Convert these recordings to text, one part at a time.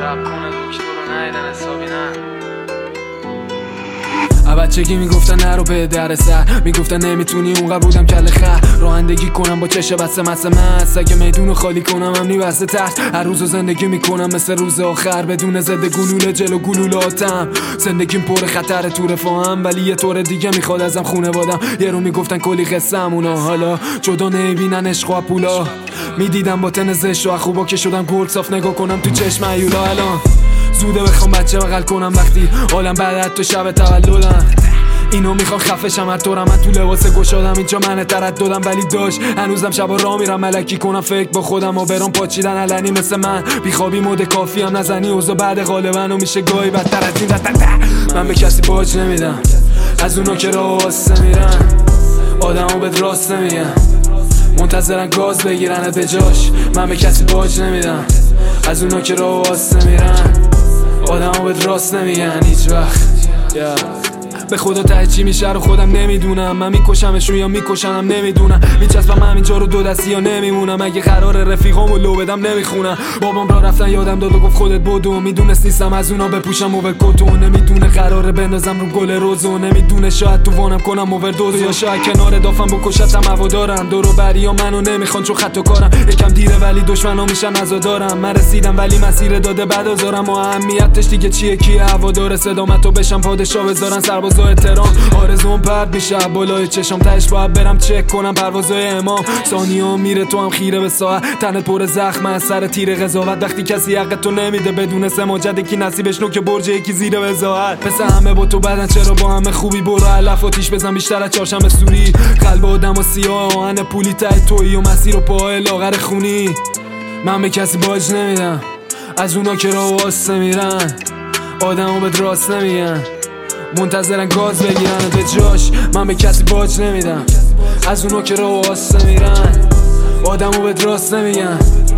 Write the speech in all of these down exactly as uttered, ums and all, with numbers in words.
رب کنه دکتر رو نیدن حسابی نه. بچگی میگفتن نرو به در سر، میگفتن نمیتونی اونقدر بودم کل خر رانندگی کنم با چشه بسته مسه مست، اگه میدونو خالی کنم هم نیبسته ترس. هر روزو زندگی میکنم مثل روز آخر، بدون ضد گلوله جلو گلولاتم. زندگیم پر خطر تو رفاهم، ولی یه طور دیگه میخواد ازم خونه بادم. یه رو میگفتن کلی قصم اونا، حالا جدا نمیبینن عشق و پولا. میدیدم با تن زشت و خوبا که شدم گرد صاف نگاه کنم تو چشم عیولا. الان زوده بخوام بچه بغل کنم وقتی حالم بعد تو شب تولدم. اینو میخوام خفشم هر طورم، من تو لباس گشادم اینجا من ترددم، ولی داشت هنوزم شبا راه میرم ملکی کنم فکر با خودم و برام پاچیدن علنی مثل من. بیخوابی مود کافی هم نزنی اوضاع بعد غالبا و میشه گاهی بدتر از این. من به کسی باج نمیدم از اونا که راه واسه میرن، آدمو بهت راست نمیگن منتظرن گاز بگیرن به جاش. من به کسی باج نمیدم از اونا که راه واسه میرن، آدمو بهت راست نمیگن هیچ وقت. yeah. به خدا ته چی میشه رو خودم نمیدونم، من میکشمشون یا میکشنم نمیدونم. میچسبم همینجا رو دو دستی یا نمیمونم، اگه قرار رفیقامو لو بدم نمیخونم. بابام را رفتن یادم داد و گفت خودت بدو، میدونست نیستم از اونا بپوشم اوورکوتو. نمیدونه قراره بندازم رو گل روزو، نمیدونه شاید تو وانم کنم اووردوز، یا شاید کنار دافم بکشتم هوادارم. دورو بریا منو نمیخوان چون خط و کارم، یکم دیره ولی دشمنا میشن عزادارم. من رسیدم ولی مسیر داده بعد ازارم، و اهمیتش دیگه چیه کیه هوادار صدامتو بشم پادشاه بذارن سرباز احترام. آرزوم پرد میشه بالای چشم، تهش باید برم چک کنم پروازای امام. ثانیه میره تو هم خیره به ساعت، تنت پر زخم از سر تیر قضاوت. وقتی کسی حق تو نمیده بدون سماجت، کی نصیبش نو که برج یکی زیر وزاحت. پس همه با تو بدن چرا با همه خوبی، برو علف آتیش بزن بیشتر از چهارشنبه سوری. قلب آدم و سیاه آهن پولی ته تویی و مسیر و پاهای لاغر خونی. من به کسی باج نمیدم از اونا که راه واسه میرن، آدمو بهت راست نمیگن منتظرن گاز بگیرن به جاش. من به کسی باج نمیدم از اونا که راه واسه میرن، آدمو بهت راست نمیگن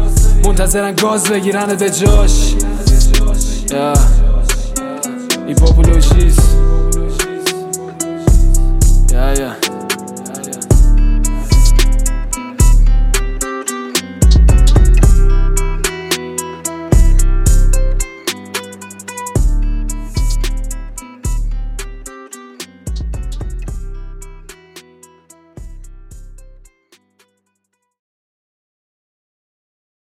منتظرن گاز بگیرن به جاش. yeah. ای پاپولوشیست